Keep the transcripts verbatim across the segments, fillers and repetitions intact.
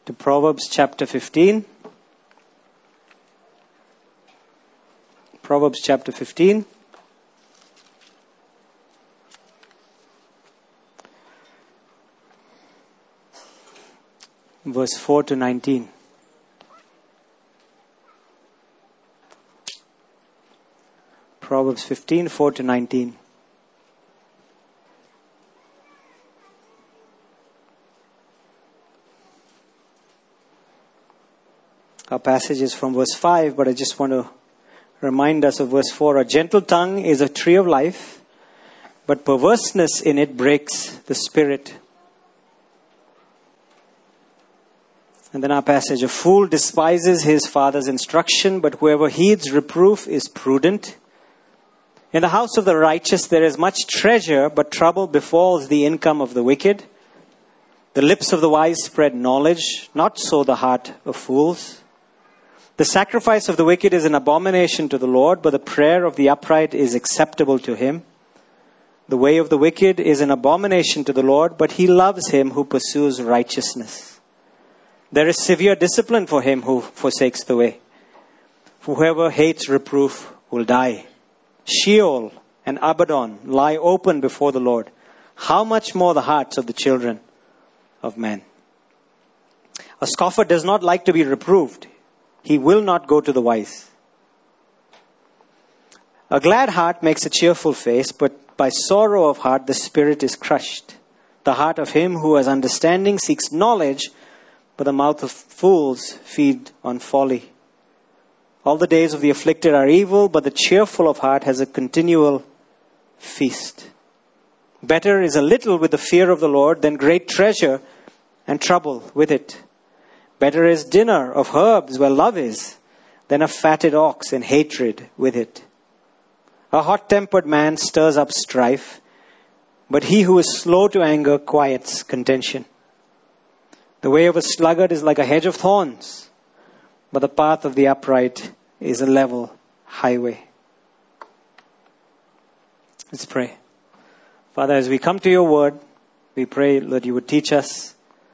to Proverbs chapter fifteen. Proverbs chapter fifteen. Verse four to nineteen. Proverbs fifteen, four to nineteen. Our passage is from verse five, but I just want to remind us of verse four. A gentle tongue is a tree of life, but perverseness in it breaks the spirit. And then our passage, a fool despises his father's instruction, but whoever heeds reproof is prudent. In the house of the righteous there is much treasure, but trouble befalls the income of the wicked. The lips of the wise spread knowledge, not so the heart of fools. The sacrifice of the wicked is an abomination to the Lord, but the prayer of the upright is acceptable to him. The way of the wicked is an abomination to the Lord, but he loves him who pursues righteousness. There is severe discipline for him who forsakes the way. Whoever hates reproof will die. Sheol and Abaddon lie open before the Lord. How much more the hearts of the children of men? A scoffer does not like to be reproved. He will not go to the wise. A glad heart makes a cheerful face, but by sorrow of heart the spirit is crushed. The heart of him who has understanding seeks knowledge, but the mouth of fools feed on folly. All the days of the afflicted are evil, but the cheerful of heart has a continual feast. Better is a little with the fear of the Lord than great treasure and trouble with it. Better is dinner of herbs where love is than a fatted ox and hatred with it. A hot-tempered man stirs up strife, but he who is slow to anger quiets contention. The way of a sluggard is like a hedge of thorns, but the path of the upright is a level highway. Let's pray. Father, as we come to your word, we pray that you would teach us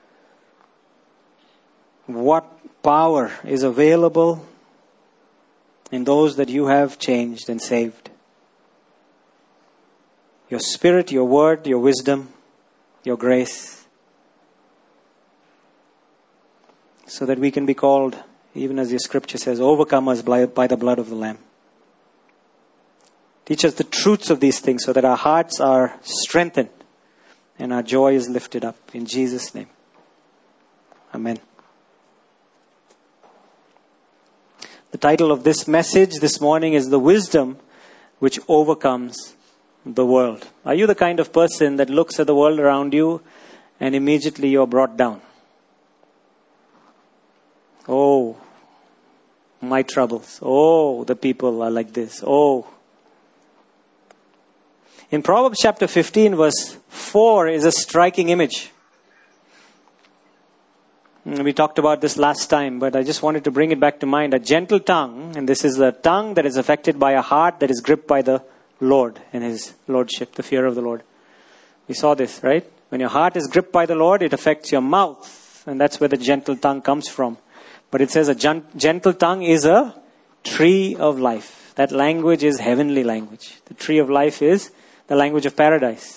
what power is available in those that you have changed and saved. Your spirit, your word, your wisdom, your grace, so that we can be called, even as your scripture says, overcomers by, by the blood of the Lamb. Teach us the truths of these things so that our hearts are strengthened and our joy is lifted up. In Jesus' name. Amen. The title of this message this morning is The Wisdom Which Overcomes the World. Are you the kind of person that looks at the world around you and immediately you're brought down? Oh, my troubles. Oh, the people are like this. Oh. In Proverbs chapter fifteen, verse four is a striking image. We talked about this last time, but I just wanted to bring it back to mind. A gentle tongue, and this is the tongue that is affected by a heart that is gripped by the Lord and His Lordship, the fear of the Lord. We saw this, right? When your heart is gripped by the Lord, it affects your mouth, and that's where the gentle tongue comes from. But it says a gentle tongue is a tree of life. That language is heavenly language. The tree of life is the language of paradise.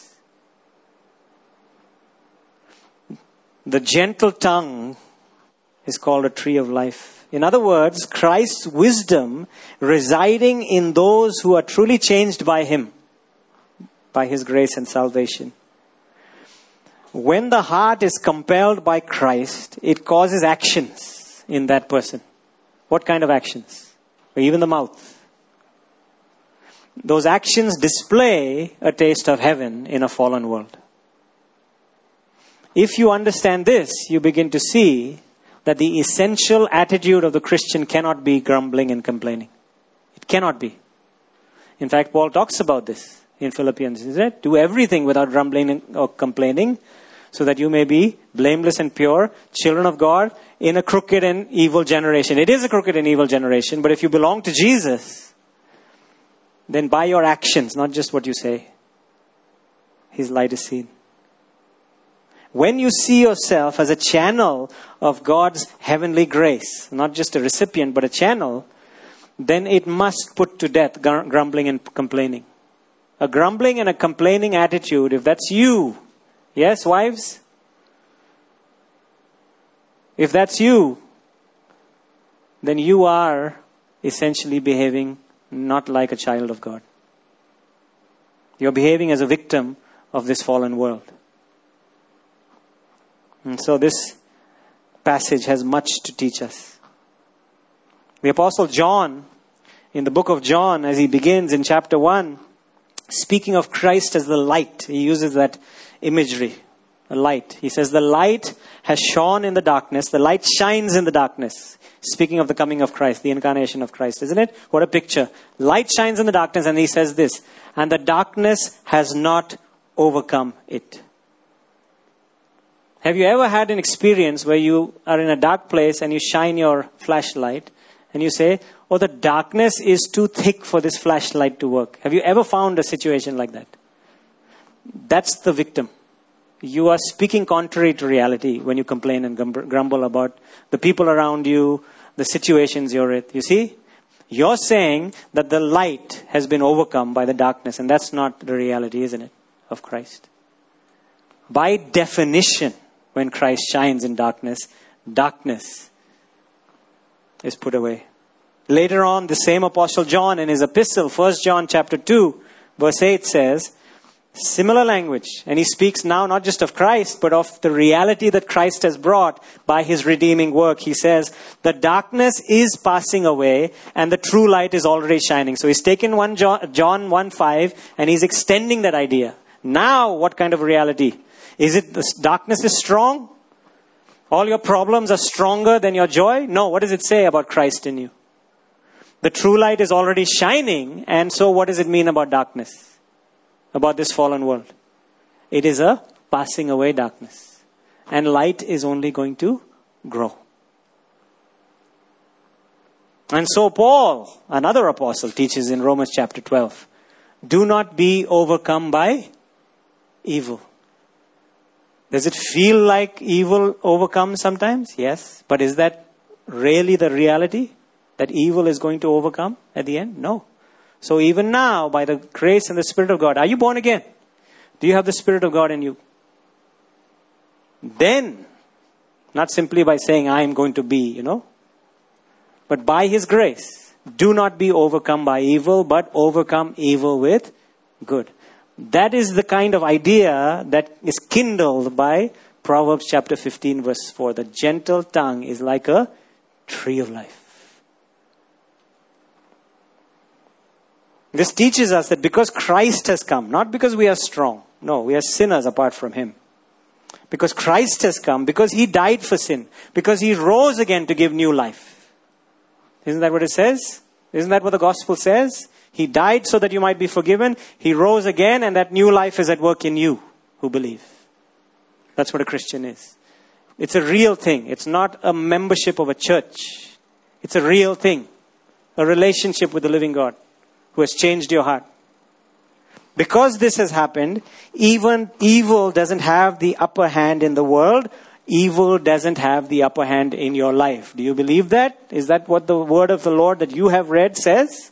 The gentle tongue is called a tree of life. In other words, Christ's wisdom residing in those who are truly changed by Him, by His grace and salvation. When the heart is compelled by Christ, it causes actions in that person. What kind of actions? Or even the mouth. Those actions display a taste of heaven in a fallen world. If you understand this, you begin to see that the essential attitude of the Christian cannot be grumbling and complaining. It cannot be. In fact, Paul talks about this in Philippians. He said, do everything without grumbling or complaining, so that you may be blameless and pure, children of God, in a crooked and evil generation. It is a crooked and evil generation, but if you belong to Jesus, then by your actions, not just what you say, His light is seen. When you see yourself as a channel of God's heavenly grace, not just a recipient, but a channel, then it must put to death grumbling and complaining. A grumbling and a complaining attitude, if that's you, yes, wives? If that's you, then you are essentially behaving not like a child of God. You're behaving as a victim of this fallen world. And so this passage has much to teach us. The Apostle John, in the book of John, as he begins in chapter one, speaking of Christ as the light, he uses that imagery, the light. He says, the light has shone in the darkness, the light shines in the darkness. Speaking of the coming of Christ, the incarnation of Christ, isn't it? What a picture. Light shines in the darkness, and he says this, and the darkness has not overcome it. Have you ever had an experience where you are in a dark place and you shine your flashlight and you say, oh, the darkness is too thick for this flashlight to work? Have you ever found a situation like that? That's the victim. You are speaking contrary to reality when you complain and grumble about the people around you, the situations you're in. You see? You're saying that the light has been overcome by the darkness, and that's not the reality, isn't it, of Christ? By definition, when Christ shines in darkness, darkness is put away. Later on, the same Apostle John in his epistle, First John chapter two, verse eight says, similar language. And he speaks now not just of Christ, but of the reality that Christ has brought by his redeeming work. He says, the darkness is passing away and the true light is already shining. So he's taken one John one five and he's extending that idea. Now, what kind of reality? Is it the darkness is strong? All your problems are stronger than your joy? No, what does it say about Christ in you? The true light is already shining, and so what does it mean about darkness? About this fallen world? It is a passing away darkness. And light is only going to grow. And so Paul, another apostle, teaches in Romans chapter twelve, do not be overcome by evil. Does it feel like evil overcomes sometimes? Yes. But is that really the reality? That evil is going to overcome at the end? No. So even now, by the grace and the Spirit of God, are you born again? Do you have the Spirit of God in you? Then, not simply by saying, I am going to be, you know, but by His grace, do not be overcome by evil, but overcome evil with good. That is the kind of idea that is kindled by Proverbs chapter fifteen verse four. The gentle tongue is like a tree of life. This teaches us that because Christ has come, not because we are strong. No, we are sinners apart from Him. Because Christ has come, because He died for sin, because He rose again to give new life. Isn't that what it says? Isn't that what the gospel says? He died so that you might be forgiven. He rose again, and that new life is at work in you who believe. That's what a Christian is. It's a real thing. It's not a membership of a church. It's a real thing. A relationship with the living God who has changed your heart. Because this has happened, even evil doesn't have the upper hand in the world. Evil doesn't have the upper hand in your life. Do you believe that? Is that what the word of the Lord that you have read says?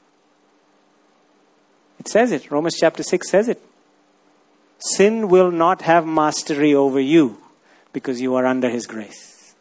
It says it. Romans chapter six says it. Sin will not have mastery over you because you are under His grace.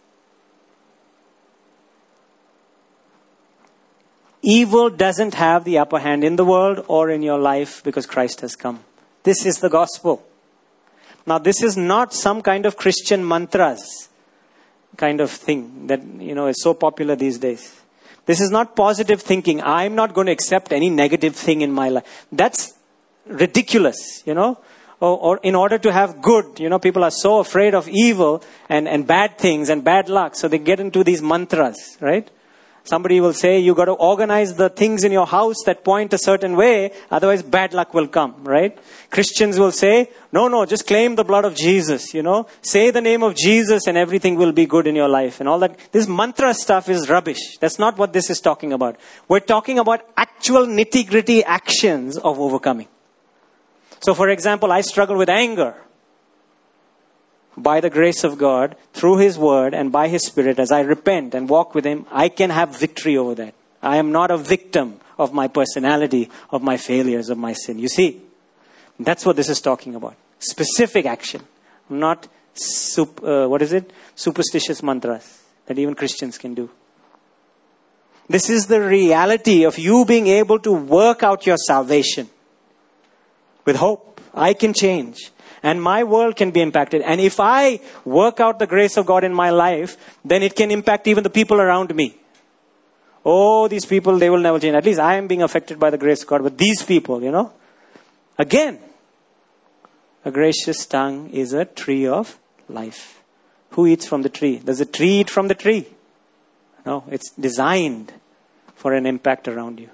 Evil doesn't have the upper hand in the world or in your life because Christ has come. This is the gospel. Now, this is not some kind of Christian mantras kind of thing that, you know, is so popular these days. This is not positive thinking. I'm not going to accept any negative thing in my life. That's ridiculous, you know. Or, or in order to have good, you know, people are so afraid of evil and, and bad things and bad luck. So they get into these mantras, right? Somebody will say, you got to organize the things in your house that point a certain way, otherwise bad luck will come, right? Christians will say, no, no, just claim the blood of Jesus, you know. Say the name of Jesus and everything will be good in your life and all that. This mantra stuff is rubbish. That's not what this is talking about. We're talking about actual nitty-gritty actions of overcoming. So for example, I struggle with anger. by the grace of God, through His Word and by His Spirit, as I repent and walk with Him, I can have victory over that. I am not a victim of my personality, of my failures, of my sin. You see, that's what this is talking about. Specific action, not sup, uh, what is it? Superstitious mantras that even Christians can do. This is the reality of you being able to work out your salvation with hope. I can change. And my world can be impacted. And if I work out the grace of God in my life, then it can impact even the people around me. Oh, these people, they will never change. At least I am being affected by the grace of God. But these people, you know. Again, a gracious tongue is a tree of life. Who eats from the tree? Does the tree eat from the tree? No, it's designed for an impact around you.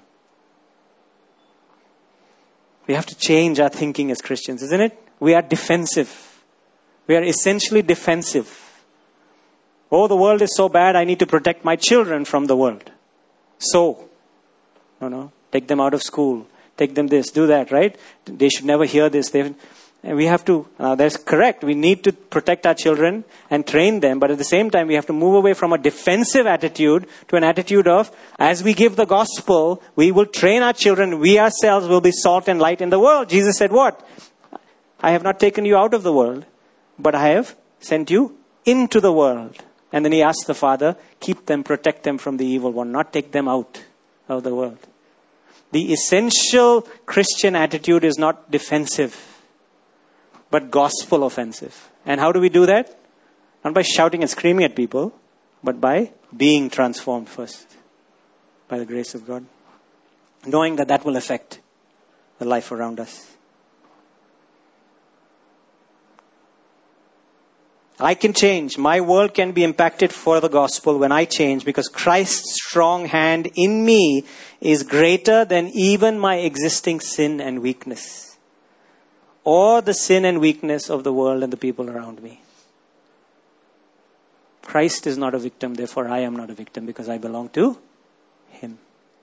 We have to change our thinking as Christians, isn't it? We are defensive. We are essentially defensive. Oh, the world is so bad, I need to protect my children from the world. So, no, no, take them out of school. Take them this, do that, right? They should never hear this. They, and we have to, uh, that's correct. We need to protect our children and train them. But at the same time, we have to move away from a defensive attitude to an attitude of, as we give the gospel, we will train our children. We ourselves will be salt and light in the world. Jesus said what? I have not taken you out of the world, but I have sent you into the world. And then he asked the Father, keep them, protect them from the evil one, not take them out of the world. The essential Christian attitude is not defensive, but gospel offensive. And how do we do that? Not by shouting and screaming at people, but by being transformed first by the grace of God. Knowing that that will affect the life around us. I can change. My world can be impacted for the gospel when I change, because Christ's strong hand in me is greater than even my existing sin and weakness, or the sin and weakness of the world and the people around me. Christ is not a victim, therefore I am not a victim, because I belong to Him.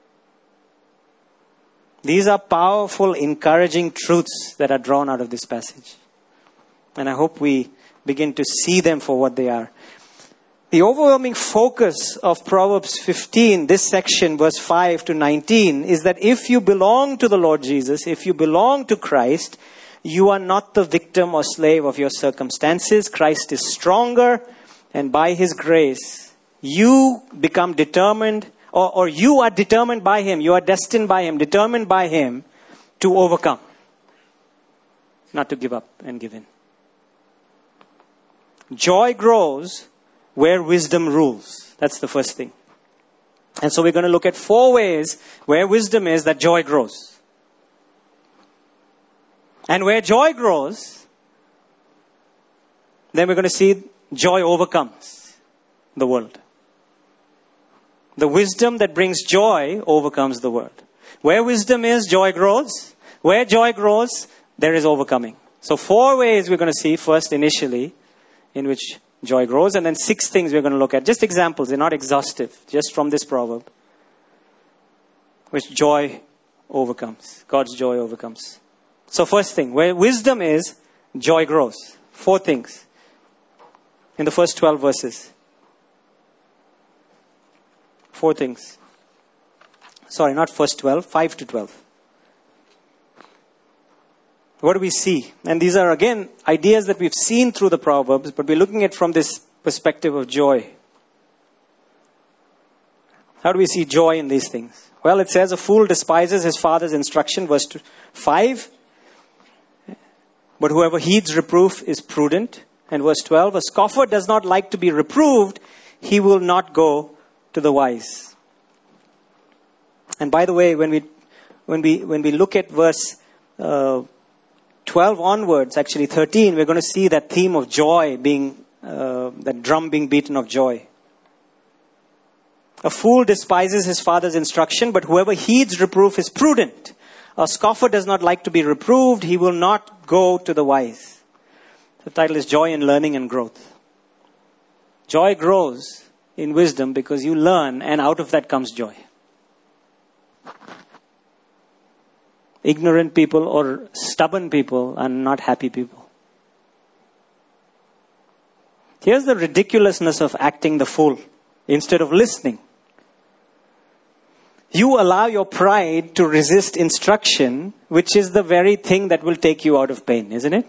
These are powerful, encouraging truths that are drawn out of this passage. And I hope we begin to see them for what they are. The overwhelming focus of Proverbs fifteen, this section, verse five to nineteen, is that if you belong to the Lord Jesus, if you belong to Christ, you are not the victim or slave of your circumstances. Christ is stronger, and by His grace, you become determined, or, or you are determined by Him, you are destined by Him, determined by Him to overcome, not to give up and give in. Joy grows where wisdom rules. That's the first thing. And so we're going to look at four ways where wisdom is that joy grows. And where joy grows, then we're going to see joy overcomes the world. The wisdom that brings joy overcomes the world. Where wisdom is, joy grows. Where joy grows, there is overcoming. So four ways we're going to see first initially in which joy grows. And then six things we're going to look at. Just examples, they're not exhaustive. Just from this proverb. Which joy overcomes. God's joy overcomes. So first thing, where wisdom is, joy grows. Four things. In the first twelve verses. Four things. Sorry, not first twelve, five to twelve. What do we see? And these are again ideas that we've seen through the Proverbs, but we're looking at from this perspective of joy. How do we see joy in these things? Well, it says a fool despises his father's instruction, verse five. But whoever heeds reproof is prudent. And verse twelve, a scoffer does not like to be reproved, he will not go to the wise. And by the way, when we when we when we look at verse uh, twelve onwards, actually thirteen, we're going to see that theme of joy being, uh, that drum being beaten of joy. A fool despises his father's instruction, but whoever heeds reproof is prudent. A scoffer does not like to be reproved, he will not go to the wise. The title is Joy in Learning and Growth. Joy grows in wisdom because you learn, and out of that comes joy. Ignorant people or stubborn people are not happy people. Here's the ridiculousness of acting the fool instead of listening. You allow your pride to resist instruction, which is the very thing that will take you out of pain, isn't it?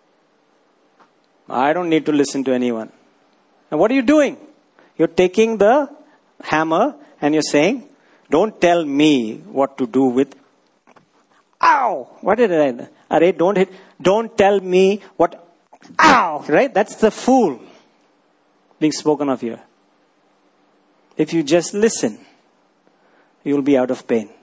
I don't need to listen to anyone. And what are you doing? You're taking the hammer and you're saying, don't tell me what to do with. Ow! What did I? Are don't hit. Don't tell me what. Ow! Right? That's the fool being spoken of here. If you just listen, you'll be out of pain.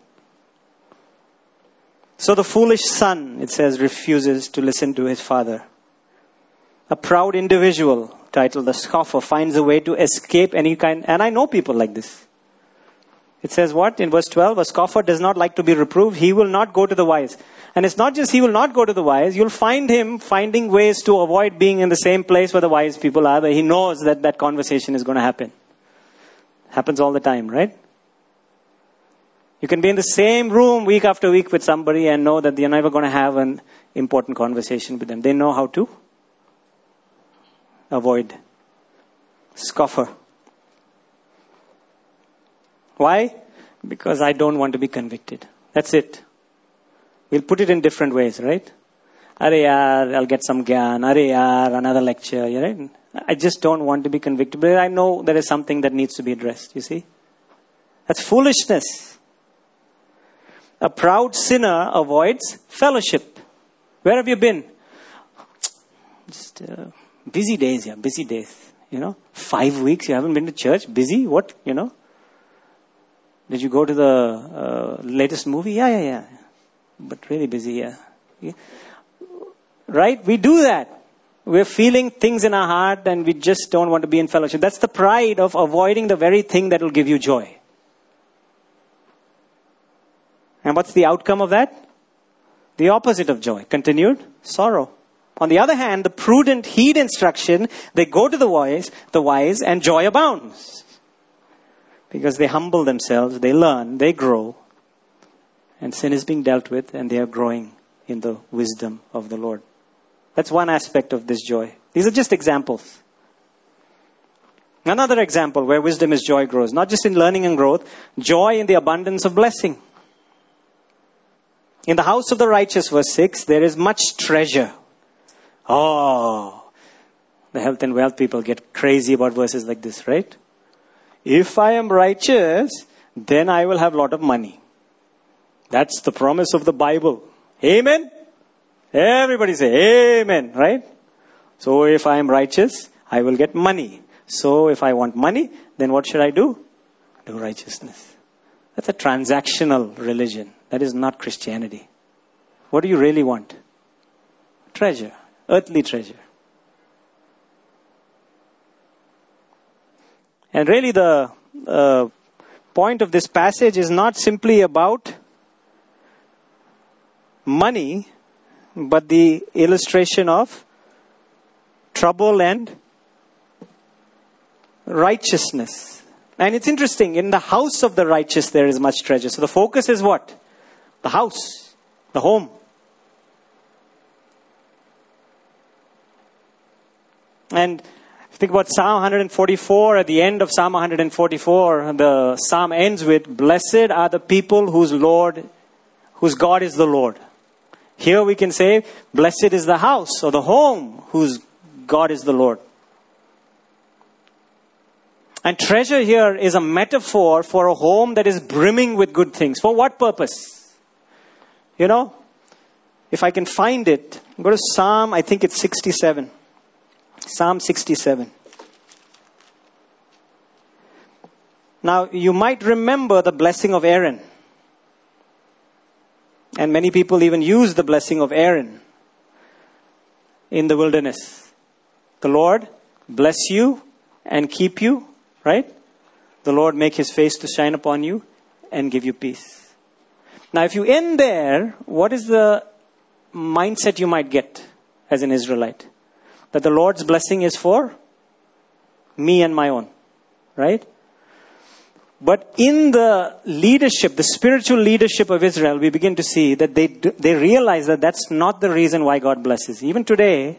So the foolish son, it says, refuses to listen to his father. A proud individual, titled the scoffer, finds a way to escape any kind. And I know people like this. It says what? In verse twelve, a scoffer does not like to be reproved. He will not go to the wise. And it's not just he will not go to the wise. You'll find him finding ways to avoid being in the same place where the wise people are. But he knows that that conversation is going to happen. Happens all the time, right? You can be in the same room week after week with somebody and know that you're never going to have an important conversation with them. They know how to avoid. Scoffer. Why? Because I don't want to be convicted. That's it. We'll put it in different ways, right? Are yaar, I'll get some gyan. Are yaar, another lecture. Right? I just don't want to be convicted. But I know there is something that needs to be addressed, you see? That's foolishness. A proud sinner avoids fellowship. Where have you been? Just uh, busy days, yeah, busy days. You know, five weeks you haven't been to church. Busy? What? You know? Did you go to the uh, latest movie? Yeah, yeah, yeah. But really busy, yeah. yeah. Right? We do that. We're feeling things in our heart and we just don't want to be in fellowship. That's the pride of avoiding the very thing that will give you joy. And what's the outcome of that? The opposite of joy. Continued sorrow. On the other hand, the prudent heed instruction. They go to the wise, the wise, and joy abounds. Because they humble themselves, they learn, they grow. And sin is being dealt with and they are growing in the wisdom of the Lord. That's one aspect of this joy. These are just examples. Another example where wisdom is joy grows. Not just in learning and growth. Joy in the abundance of blessing. In the house of the righteous, verse six, there is much treasure. Oh, the health and wealth people get crazy about verses like this, right? If I am righteous, then I will have a lot of money. That's the promise of the Bible. Amen? Everybody say amen, right? So if I am righteous, I will get money. So if I want money, then what should I do? Do righteousness. That's a transactional religion. That is not Christianity. What do you really want? Treasure. Earthly treasure. And really the uh, point of this passage is not simply about money, but the illustration of trouble and righteousness. And it's interesting, in the house of the righteous there is much treasure. So the focus is what? The house, the home. And think about Psalm one forty-four. At the end of Psalm one forty-four, the psalm ends with, blessed are the people whose Lord, whose God is the Lord. Here we can say, blessed is the house or the home whose God is the Lord. And treasure here is a metaphor for a home that is brimming with good things. For what purpose? You know, if I can find it, go to Psalm, I think it's sixty-seven. Psalm sixty-seven. Now, you might remember the blessing of Aaron. And many people even use the blessing of Aaron in the wilderness. The Lord bless you and keep you, right? The Lord make his face to shine upon you and give you peace. Now, if you end there, what is the mindset you might get as an Israelite? That the Lord's blessing is for me and my own, right? But in the leadership, the spiritual leadership of Israel, we begin to see that they they realize that that's not the reason why God blesses. Even today,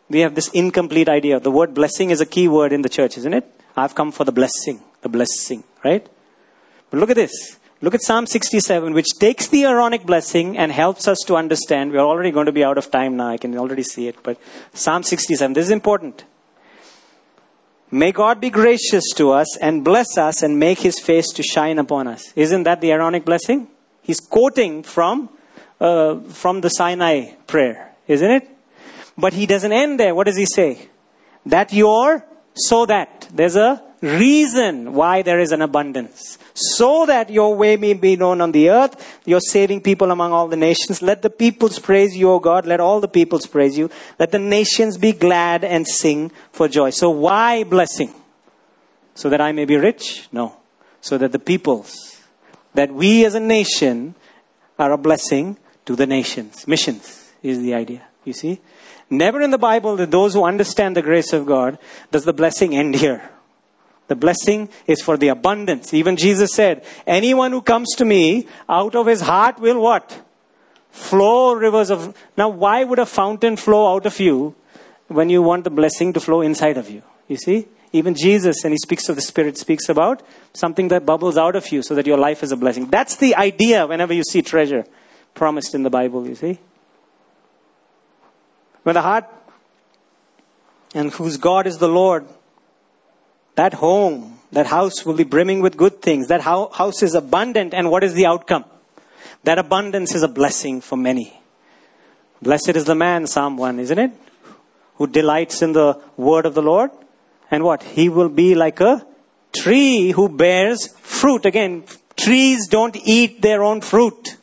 we have this incomplete idea. The word blessing is a key word in the church, isn't it? I've come for the blessing, the blessing, right? But look at this. Look at Psalm sixty-seven, which takes the Aaronic blessing and helps us to understand. We're already going to be out of time now. I can already see it. But Psalm sixty-seven, this is important. May God be gracious to us and bless us and make his face to shine upon us. Isn't that the Aaronic blessing? He's quoting from, uh, from the Sinai prayer, isn't it? But he doesn't end there. What does he say? That your, so that. There's a reason why there is an abundance. So that your way may be known on the earth. You're saving people among all the nations. Let the peoples praise you, O God. Let all the peoples praise you. Let the nations be glad and sing for joy. So why blessing? So that I may be rich? No. So that the peoples, that we as a nation are a blessing to the nations. Missions is the idea. You see? Never in the Bible that those who understand the grace of God does the blessing end here. The blessing is for the abundance. Even Jesus said, anyone who comes to me, out of his heart will what? Flow rivers of... Now, why would a fountain flow out of you when you want the blessing to flow inside of you? You see? Even Jesus, and he speaks of the Spirit, speaks about something that bubbles out of you so that your life is a blessing. That's the idea whenever you see treasure promised in the Bible, you see? When the heart, and whose God is the Lord, that home, that house will be brimming with good things. That house is abundant. And what is the outcome? That abundance is a blessing for many. Blessed is the man, Psalm one, isn't it? Who delights in the word of the Lord. And what? He will be like a tree who bears fruit. Again, trees don't eat their own fruit.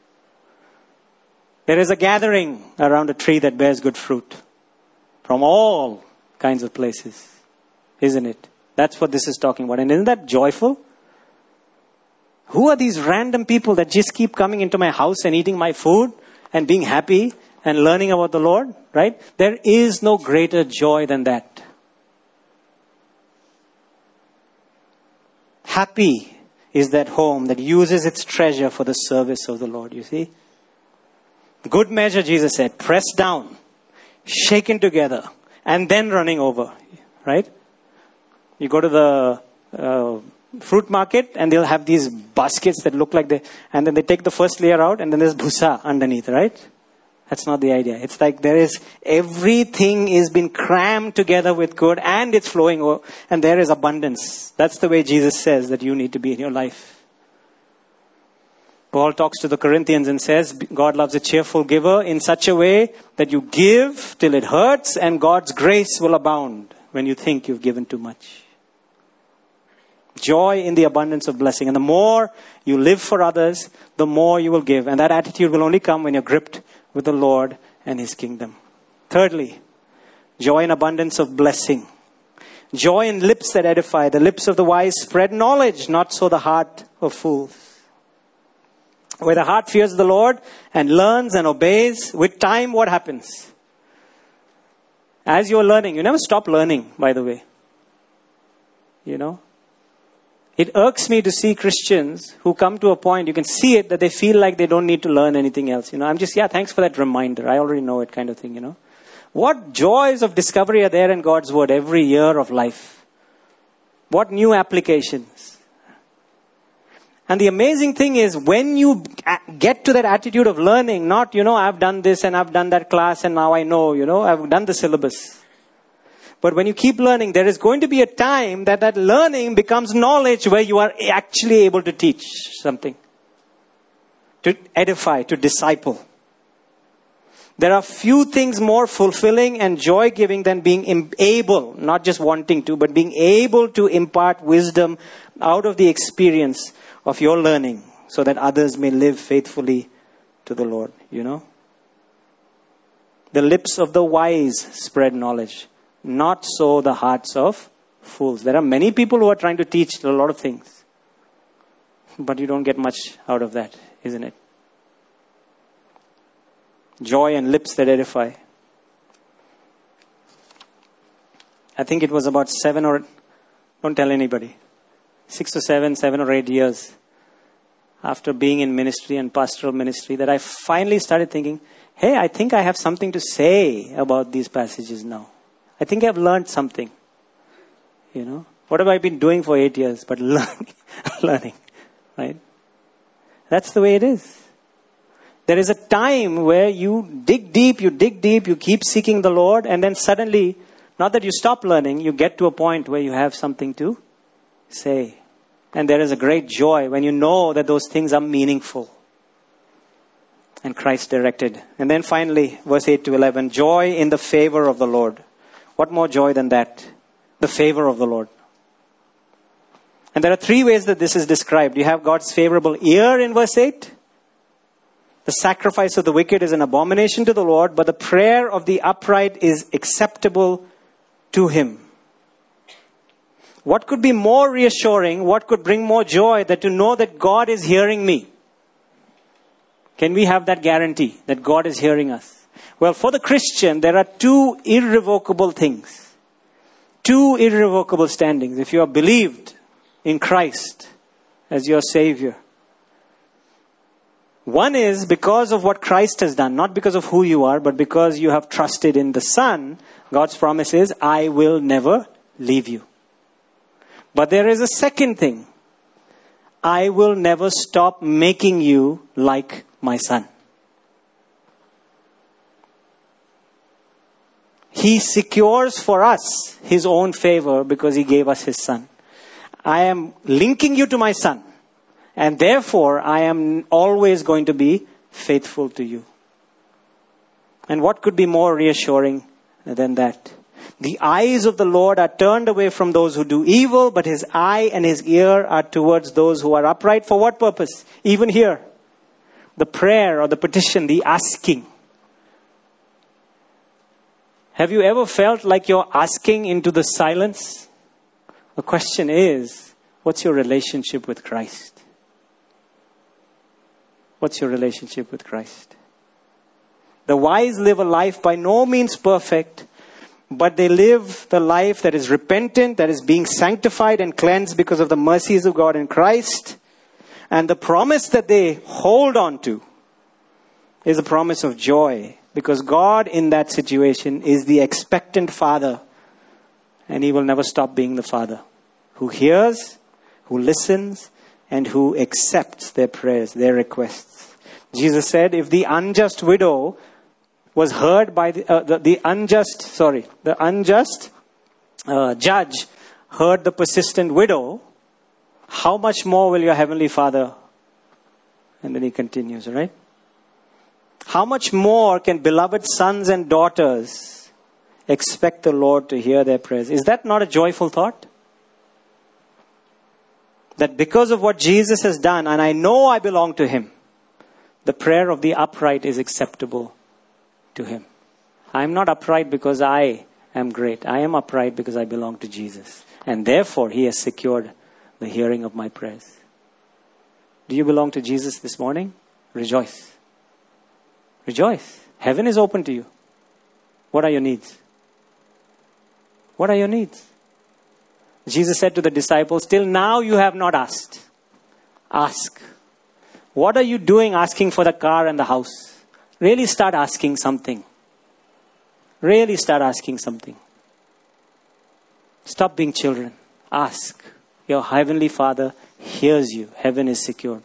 There is a gathering around a tree that bears good fruit. From all kinds of places. Isn't it? That's what this is talking about. And isn't that joyful? Who are these random people that just keep coming into my house and eating my food and being happy and learning about the Lord? Right? There is no greater joy than that. Happy is that home that uses its treasure for the service of the Lord. You see? Good measure, Jesus said, pressed down, shaken together, and then running over. Right? You go to the uh, fruit market and they'll have these baskets that look like they, and then they take the first layer out and then there's bhusa underneath, right? That's not the idea. It's like there is, everything is been crammed together with good and it's flowing over, and there is abundance. That's the way Jesus says that you need to be in your life. Paul talks to the Corinthians and says, God loves a cheerful giver in such a way that you give till it hurts and God's grace will abound when you think you've given too much. Joy in the abundance of blessing. And the more you live for others, the more you will give. And that attitude will only come when you're gripped with the Lord and his kingdom. Thirdly, joy in abundance of blessing. Joy in lips that edify. The lips of the wise spread knowledge, not so the heart of fools. Where the heart fears the Lord and learns and obeys, with time what happens? As you're learning, you never stop learning, by the way. You know? It irks me to see Christians who come to a point, you can see it, that they feel like they don't need to learn anything else. You know, I'm just, yeah, thanks for that reminder. I already know it, kind of thing, you know. What joys of discovery are there in God's word every year of life? What new applications? And the amazing thing is, when you get to that attitude of learning, not, you know, I've done this and I've done that class and now I know, you know, I've done the syllabus. But when you keep learning, there is going to be a time that that learning becomes knowledge where you are actually able to teach something. To edify, to disciple. There are few things more fulfilling and joy-giving than being able, not just wanting to, but being able to impart wisdom out of the experience of your learning so that others may live faithfully to the Lord, you know. The lips of the wise spread knowledge. Not so the hearts of fools. There are many people who are trying to teach a lot of things. But you don't get much out of that, isn't it? Joy and lips that edify. I think it was about seven or, don't tell anybody, six or seven, seven or eight years. after being in ministry and pastoral ministry, that I finally started thinking, hey, I think I have something to say about these passages now. I think I've learned something. You know, what have I been doing for eight years? But learning, learning, right? That's the way it is. There is a time where you dig deep, you dig deep, you keep seeking the Lord, and then suddenly, not that you stop learning, you get to a point where you have something to say. And there is a great joy when you know that those things are meaningful and Christ directed. And then finally, verse eight to eleven, joy in the favor of the Lord. What more joy than that? The favor of the Lord. And there are three ways that this is described. You have God's favorable ear in verse eight. The sacrifice of the wicked is an abomination to the Lord, but the prayer of the upright is acceptable to Him. What could be more reassuring? What could bring more joy than to know that God is hearing me? Can we have that guarantee that God is hearing us? Well, for the Christian, there are two irrevocable things. Two irrevocable standings. If you are believed in Christ as your Savior. One is because of what Christ has done, not because of who you are, but because you have trusted in the Son. God's promise is, I will never leave you. But there is a second thing. I will never stop making you like my Son. He secures for us His own favor because He gave us His Son. I am linking you to my Son. And therefore, I am always going to be faithful to you. And what could be more reassuring than that? The eyes of the Lord are turned away from those who do evil, but His eye and His ear are towards those who are upright. For what purpose? Even here, the prayer or the petition, the asking. Have you ever felt like you're asking into the silence? The question is, what's your relationship with Christ? What's your relationship with Christ? The wise live a life by no means perfect, but they live the life that is repentant, that is being sanctified and cleansed because of the mercies of God in Christ. And the promise that they hold on to is a promise of joy, because God in that situation is the expectant Father, and He will never stop being the Father who hears, who listens, and who accepts their prayers, their requests. Jesus said, if the unjust widow was heard by the, uh, the, the unjust, sorry, the unjust uh, judge heard the persistent widow, how much more will your Heavenly Father? And then He continues, right? How much more can beloved sons and daughters expect the Lord to hear their prayers? Is that not a joyful thought? That because of what Jesus has done, and I know I belong to Him, the prayer of the upright is acceptable to Him. I am not upright because I am great. I am upright because I belong to Jesus. And therefore, He has secured the hearing of my prayers. Do you belong to Jesus this morning? Rejoice. Rejoice. Heaven is open to you. What are your needs? What are your needs? Jesus said to the disciples, till now you have not asked. Ask. What are you doing asking for the car and the house? Really start asking something. Really start asking something. Stop being children. Ask. Your Heavenly Father hears you. Heaven is secured.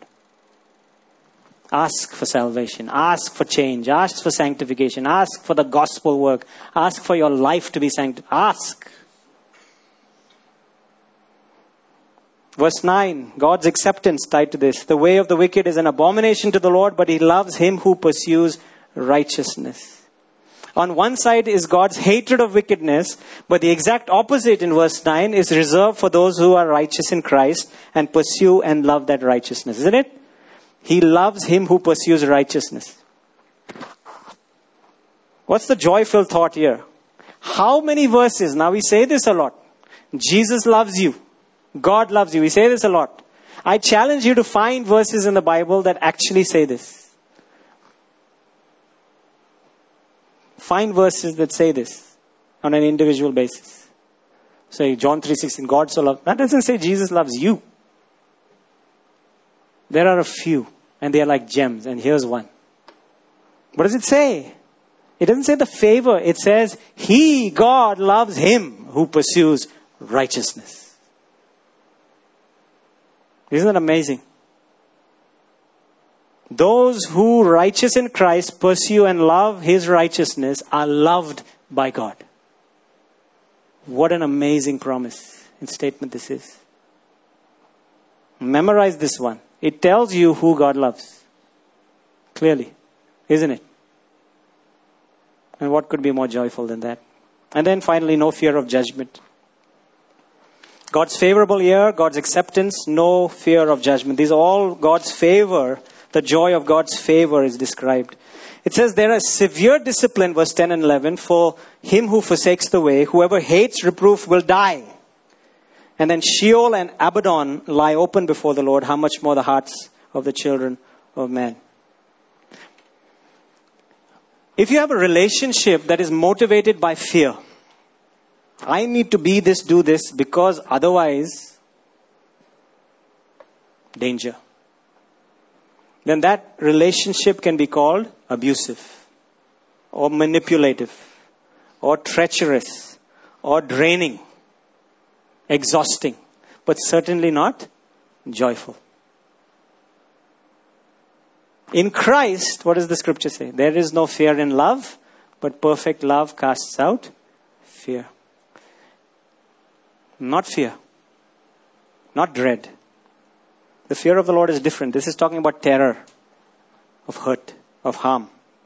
Ask for salvation. Ask for change. Ask for sanctification. Ask for the gospel work. Ask for your life to be sanctified. Ask. Verse nine, God's acceptance tied to this. The way of the wicked is an abomination to the Lord, but He loves him who pursues righteousness. On one side is God's hatred of wickedness, but the exact opposite in verse nine is reserved for those who are righteous in Christ and pursue and love that righteousness. Isn't it? He loves him who pursues righteousness. What's the joyful thought here? How many verses? Now we say this a lot. Jesus loves you. God loves you. We say this a lot. I challenge you to find verses in the Bible that actually say this. Find verses that say this on an individual basis. Say John three sixteen, God so loved. That doesn't say Jesus loves you. There are a few, and they are like gems, and here's one. What does it say? It doesn't say the favor. It says, He, God, loves him who pursues righteousness. Isn't that amazing? Those who righteous in Christ pursue and love His righteousness are loved by God. What an amazing promise and statement this is. Memorize this one. It tells you who God loves. Clearly. Isn't it? And what could be more joyful than that? And then finally, no fear of judgment. God's favorable year, God's acceptance, no fear of judgment. These are all God's favor. The joy of God's favor is described. It says there is severe discipline, verse ten and eleven, for him who forsakes the way. Whoever hates reproof will die. And then Sheol and Abaddon lie open before the Lord. How much more the hearts of the children of man. If you have a relationship that is motivated by fear, I need to be this, do this, because otherwise, danger. Then that relationship can be called abusive, or manipulative, or treacherous, or draining, exhausting, but certainly not joyful. In Christ, what does the scripture say? There is no fear in love, but perfect love casts out fear. Not fear. Not dread. The fear of the Lord is different. This is talking about terror, of hurt, of harm.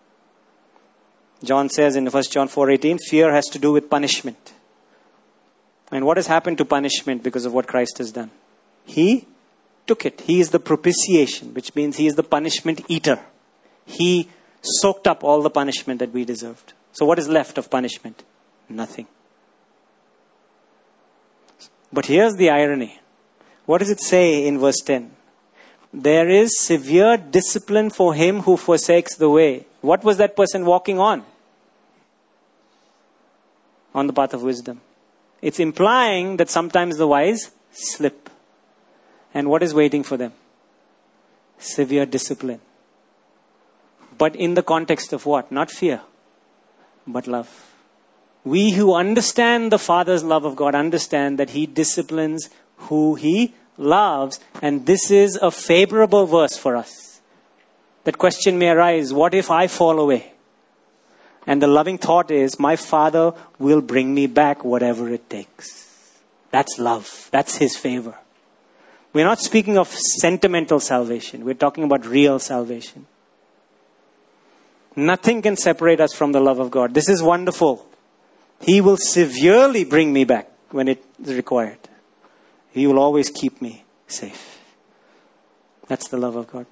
John says in First John four eighteen, fear has to do with punishment. And what has happened to punishment because of what Christ has done? He took it. He is the propitiation, which means He is the punishment eater. He soaked up all the punishment that we deserved. So what is left of punishment? Nothing. But here's the irony. What does it say in verse ten? There is severe discipline for him who forsakes the way. What was that person walking on? On the path of wisdom. It's implying that sometimes the wise slip. And what is waiting for them? Severe discipline. But in the context of what? Not fear, but love. We who understand the Father's love of God understand that He disciplines who He loves. And this is a favorable verse for us. That question may arise, what if I fall away? And the loving thought is, my Father will bring me back whatever it takes. That's love. That's His favor. We're not speaking of sentimental salvation. We're talking about real salvation. Nothing can separate us from the love of God. This is wonderful. He will severely bring me back when it is required. He will always keep me safe. That's the love of God.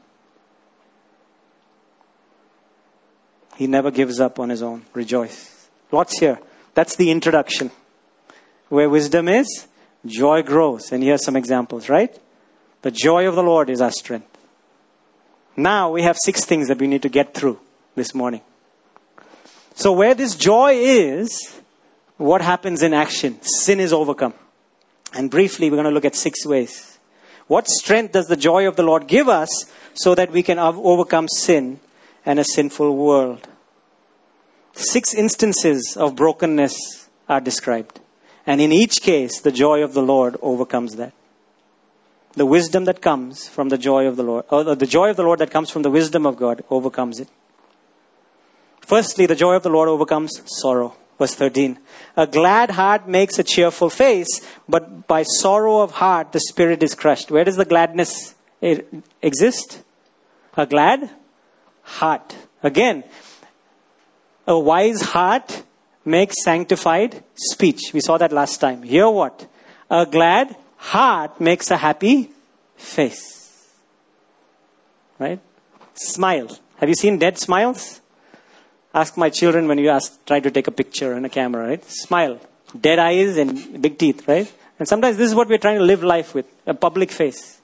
He never gives up on His own. Rejoice. Lots here. That's the introduction. Where wisdom is, joy grows. And here's some examples, right? The joy of the Lord is our strength. Now we have six things that we need to get through this morning. So where this joy is, what happens in action? Sin is overcome. And briefly, we're going to look at six ways. What strength does the joy of the Lord give us so that we can overcome sin and a sinful world? Six instances of brokenness are described. And in each case, the joy of the Lord overcomes that. The wisdom that comes from the joy of the Lord, or the joy of the Lord that comes from the wisdom of God overcomes it. Firstly, the joy of the Lord overcomes sorrow. Verse thirteen. A glad heart makes a cheerful face, but by sorrow of heart the spirit is crushed. Where does the gladness exist? A glad heart. Again, a wise heart makes sanctified speech. We saw that last time. Here what? A glad heart makes a happy face. Right? Smile. Have you seen dead smiles? Ask my children when you ask, try to take a picture in a camera, right? Smile. Dead eyes and big teeth, right? And sometimes this is what we're trying to live life with. A public face.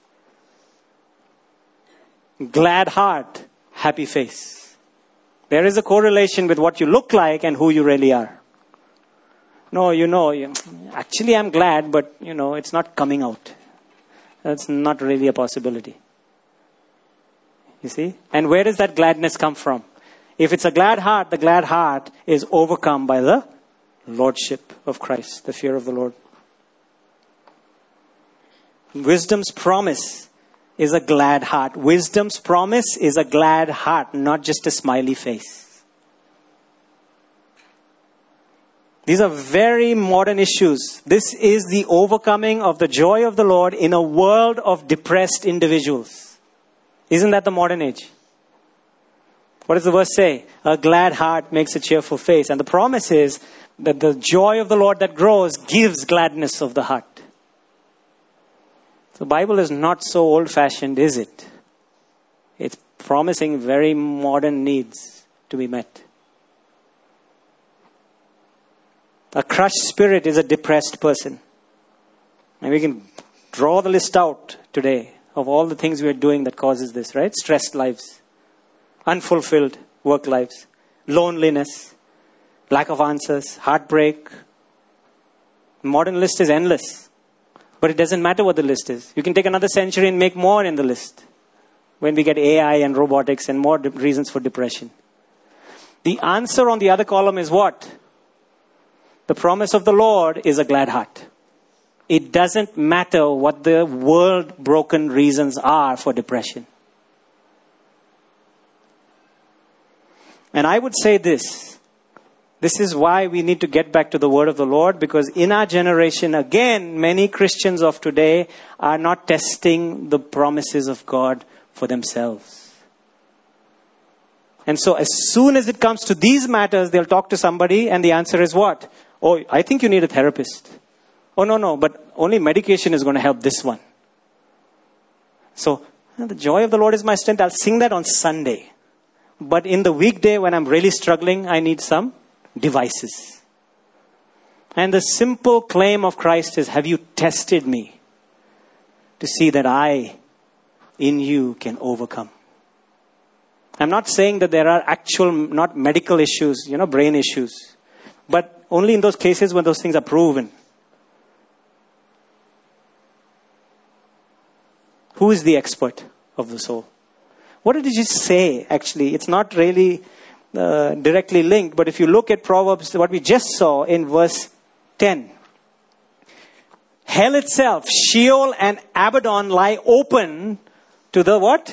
Glad heart, happy face. There is a correlation with what you look like and who you really are. No, you know, you, actually I'm glad, but, you know, it's not coming out. That's not really a possibility. You see? And where does that gladness come from? If it's a glad heart, the glad heart is overcome by the lordship of Christ, the fear of the Lord. Wisdom's promise is a glad heart. Wisdom's promise is a glad heart, not just a smiley face. These are very modern issues. This is the overcoming of the joy of the Lord in a world of depressed individuals. Isn't that the modern age? What does the verse say? A glad heart makes a cheerful face. And the promise is that the joy of the Lord that grows gives gladness of the heart. The Bible is not so old-fashioned, is it? It's promising very modern needs to be met. A crushed spirit is a depressed person. And we can draw the list out today of all the things we are doing that causes this, right? Stressed lives, unfulfilled work lives, loneliness, lack of answers, heartbreak. Modern list is endless. But it doesn't matter what the list is. You can take another century and make more in the list. When we get A I and robotics and more de- reasons for depression. The answer on the other column is what? The promise of the Lord is a glad heart. It doesn't matter what the world broken reasons are for depression. And I would say this. This is why we need to get back to the word of the Lord, because in our generation, again, many Christians of today are not testing the promises of God for themselves. And so as soon as it comes to these matters, they'll talk to somebody and the answer is what? Oh, I think you need a therapist. Oh, no, no, but only medication is going to help this one. So, the joy of the Lord is my strength. I'll sing that on Sunday. But in the weekday when I'm really struggling, I need some devices. And the simple claim of Christ is, have you tested me to see that I in you can overcome? I'm not saying that there are actual, not medical issues, you know, brain issues, but only in those cases when those things are proven. Who is the expert of the soul? What did Jesus say, actually? It's not really Uh, directly linked, but if you look at Proverbs, what we just saw in verse ten. Hell itself, Sheol and Abaddon lie open to the what?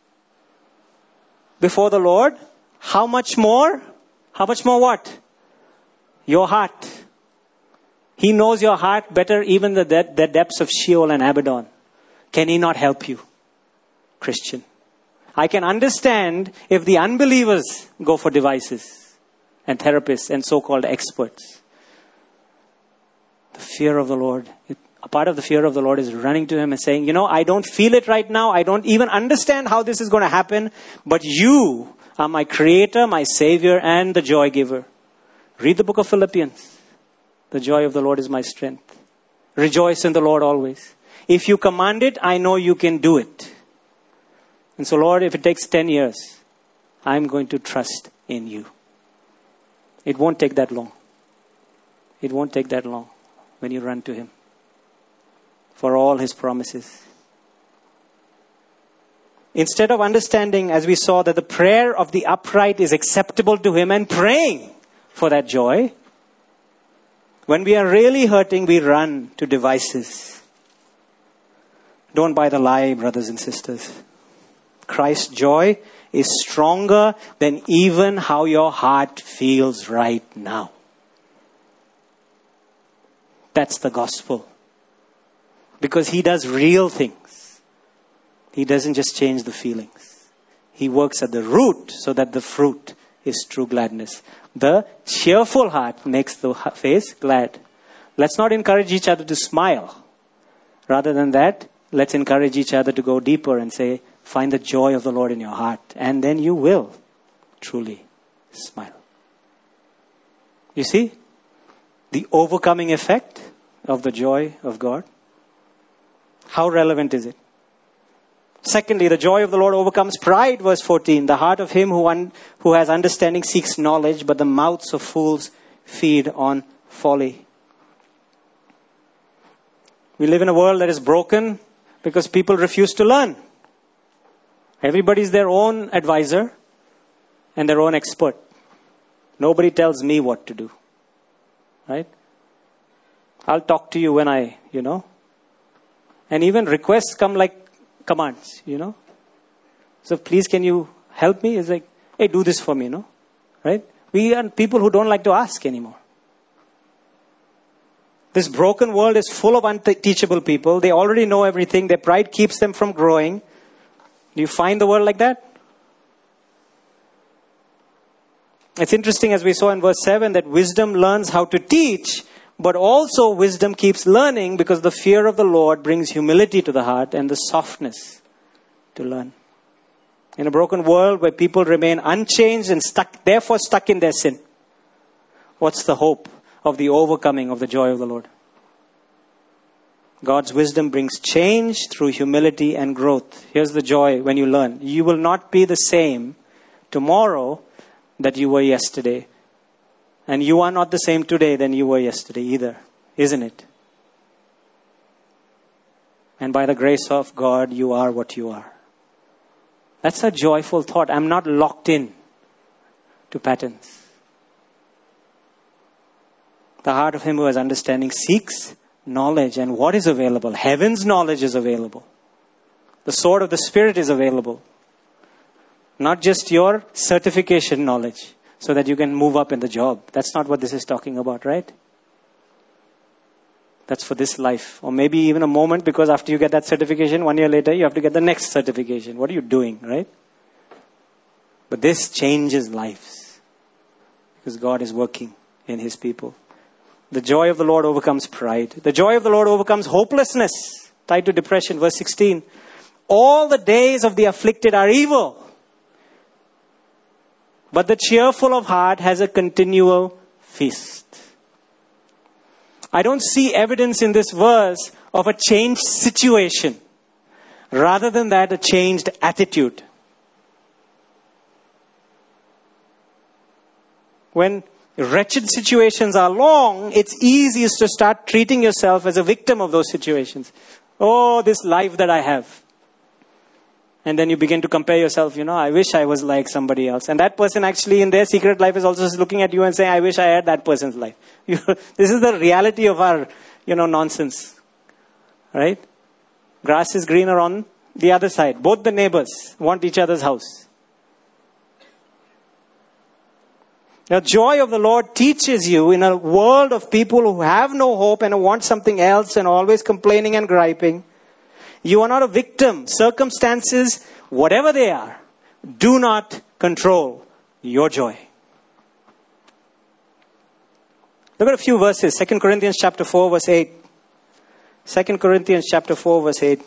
Before the Lord. How much more? How much more what? Your heart. He knows your heart better, even the, de- the depths of Sheol and Abaddon. Can he not help you, Christian? I can understand if the unbelievers go for devices and therapists and so-called experts. The fear of the Lord, a part of the fear of the Lord is running to him and saying, you know, I don't feel it right now. I don't even understand how this is going to happen. But you are my creator, my savior, and the joy giver. Read the book of Philippians. The joy of the Lord is my strength. Rejoice in the Lord always. If you command it, I know you can do it. And so, Lord, if it takes ten years, I'm going to trust in you. It won't take that long. It won't take that long when you run to him for all his promises. Instead of understanding, as we saw, that the prayer of the upright is acceptable to him and praying for that joy, when we are really hurting, we run to devices. Don't buy the lie, brothers and sisters. Christ's joy is stronger than even how your heart feels right now. That's the gospel. Because he does real things. He doesn't just change the feelings. He works at the root so that the fruit is true gladness. The cheerful heart makes the face glad. Let's not encourage each other to smile. Rather than that, let's encourage each other to go deeper and say, find the joy of the Lord in your heart. And then you will truly smile. You see? The overcoming effect of the joy of God. How relevant is it? Secondly, the joy of the Lord overcomes pride, verse fourteen. The heart of him who, un- who has understanding seeks knowledge, but the mouths of fools feed on folly. We live in a world that is broken because people refuse to learn. Everybody's their own advisor and their own expert. Nobody tells me what to do. Right? I'll talk to you when I, you know. And even requests come like commands, you know. So please can you help me? It's like, hey, do this for me, you know. Right? We are people who don't like to ask anymore. This broken world is full of unteachable people. They already know everything. Their pride keeps them from growing. Do you find the world like that? It's interesting, as we saw in verse seven, that wisdom learns how to teach, but also wisdom keeps learning, because the fear of the Lord brings humility to the heart and the softness to learn. In a broken world where people remain unchanged and stuck, therefore stuck in their sin, what's the hope of the overcoming of the joy of the Lord? God's wisdom brings change through humility and growth. Here's the joy when you learn. You will not be the same tomorrow that you were yesterday. And you are not the same today than you were yesterday either. Isn't it? And by the grace of God, you are what you are. That's a joyful thought. I'm not locked in to patterns. The heart of him who has understanding seeks knowledge, and what is available? Heaven's knowledge is available. The sword of the Spirit is available. Not just your certification knowledge so that you can move up in the job. That's not what this is talking about, right? That's for this life. Or maybe even a moment, because after you get that certification, one year later, you have to get the next certification. What are you doing, right? But this changes lives, because God is working in his people. The joy of the Lord overcomes pride. The joy of the Lord overcomes hopelessness, tied to depression. Verse sixteen. All the days of the afflicted are evil, but the cheerful of heart has a continual feast. I don't see evidence in this verse of a changed situation. Rather than that, a changed attitude. When wretched situations are long, it's easiest to start treating yourself as a victim of those situations. Oh, this life that I have. And then you begin to compare yourself, you know, I wish I was like somebody else. And that person actually in their secret life is also looking at you and saying, I wish I had that person's life. You, this is the reality of our, you know, nonsense. Right? Grass is greener on the other side. Both the neighbors want each other's house. The joy of the Lord teaches you in a world of people who have no hope and who want something else and always complaining and griping. You are not a victim. Circumstances, whatever they are, do not control your joy. Look at a few verses. Second Corinthians chapter four, verse eight. Second Corinthians chapter four, verse eight.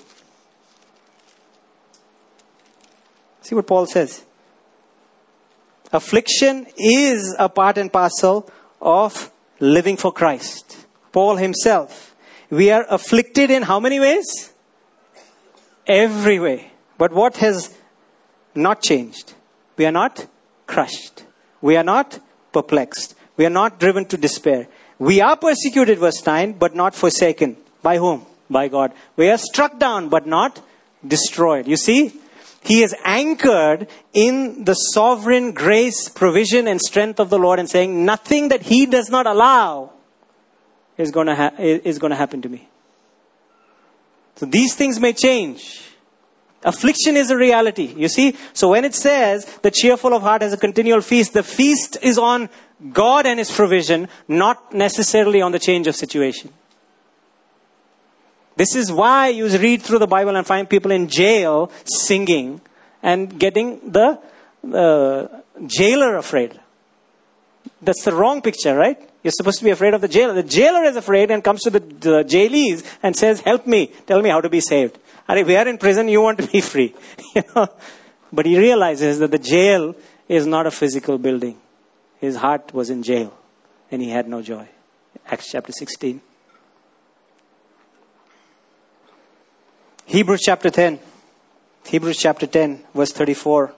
See what Paul says. Affliction is a part and parcel of living for Christ. Paul himself. We are afflicted in how many ways? Every way. But what has not changed? We are not crushed. We are not perplexed. We are not driven to despair. We are persecuted, verse nine, but not forsaken. By whom? By God. We are struck down, but not destroyed. You see? He is anchored in the sovereign grace, provision, and strength of the Lord, and saying, nothing that he does not allow is going to ha- is going to happen to me. So these things may change. Affliction is a reality. You see? So when it says the cheerful of heart has a continual feast, the feast is on God and his provision, not necessarily on the change of situation. This is why you read through the Bible and find people in jail singing and getting the uh, jailer afraid. That's the wrong picture, right? You're supposed to be afraid of the jailer. The jailer is afraid and comes to the, the jailees and says, help me, tell me how to be saved. And if we are in prison, you want to be free. You know? But he realizes that the jail is not a physical building. His heart was in jail and he had no joy. Acts chapter sixteen. Hebrews chapter ten. Hebrews chapter ten, verse thirty-four.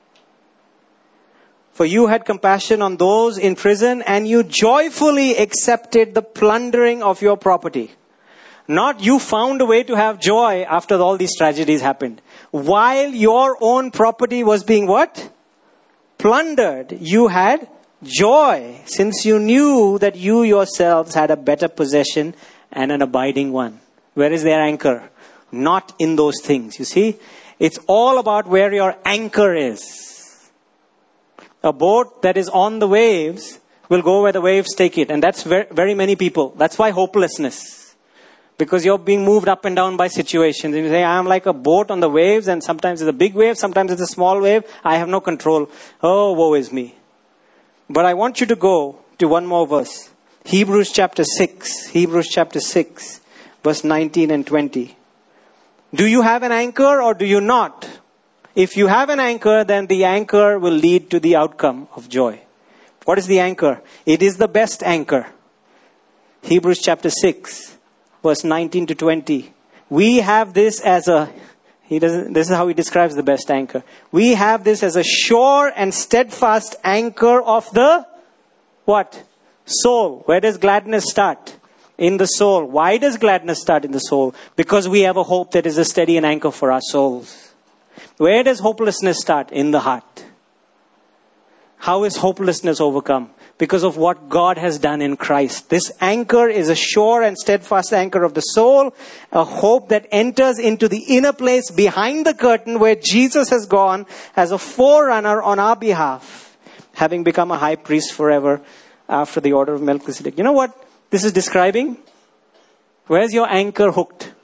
For you had compassion on those in prison, and you joyfully accepted the plundering of your property. Not you found a way to have joy after all these tragedies happened. While your own property was being what? Plundered. You had joy, since you knew that you yourselves had a better possession and an abiding one. Where is their anchor? Not in those things. You see, it's all about where your anchor is. A boat that is on the waves will go where the waves take it. And that's very, very many people. That's why hopelessness. Because you're being moved up and down by situations. And you say, I'm like a boat on the waves, and sometimes it's a big wave, sometimes it's a small wave. I have no control. Oh, woe is me. But I want you to go to one more verse. Hebrews chapter six. Hebrews chapter six, verse nineteen and twenty. Do you have an anchor or do you not? If you have an anchor, then the anchor will lead to the outcome of joy. What is the anchor? It is the best anchor. Hebrews chapter six, verse nineteen to twenty. We have this as a, he doesn't, this is how he describes the best anchor. We have this as a sure and steadfast anchor of the, what? Soul. Where does gladness start? In the soul. Why does gladness start in the soul? Because we have a hope that is a steady and anchor for our souls. Where does hopelessness start? In the heart. How is hopelessness overcome? Because of what God has done in Christ. This anchor is a sure and steadfast anchor of the soul. A hope that enters into the inner place behind the curtain where Jesus has gone as a forerunner on our behalf, having become a high priest forever after the order of Melchizedek. You know what this is describing? Where's your anchor hooked?